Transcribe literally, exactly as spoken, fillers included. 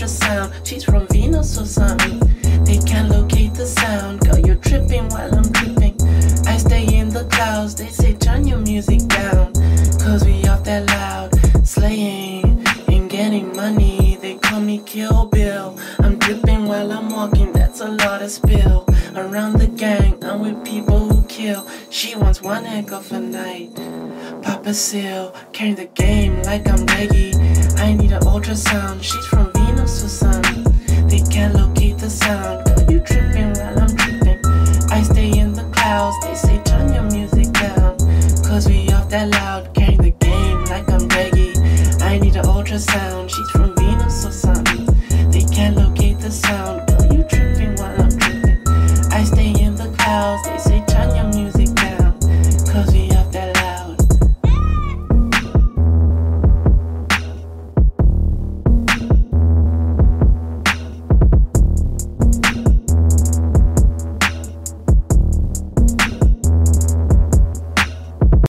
ultrasound. She's from Venus or something. They can't locate the sound. Girl, you're tripping while I'm tripping. I stay in the clouds. They say turn your music down, cause we off that loud, slaying and getting money. They call me Kill Bill. I'm dripping while I'm walking, that's a lot of spill. Around the gang, I'm with people who kill. She wants one heck of a night. Papa Seal, carrying the game like I'm Reggie. I need an ultrasound, she's from Venus or something. They can't locate the sound. Girl, you tripping while I'm tripping. I stay in the clouds, they say turn your music down, cause we off that loud, carrying the game like I'm Reggie. I need an ultrasound, she's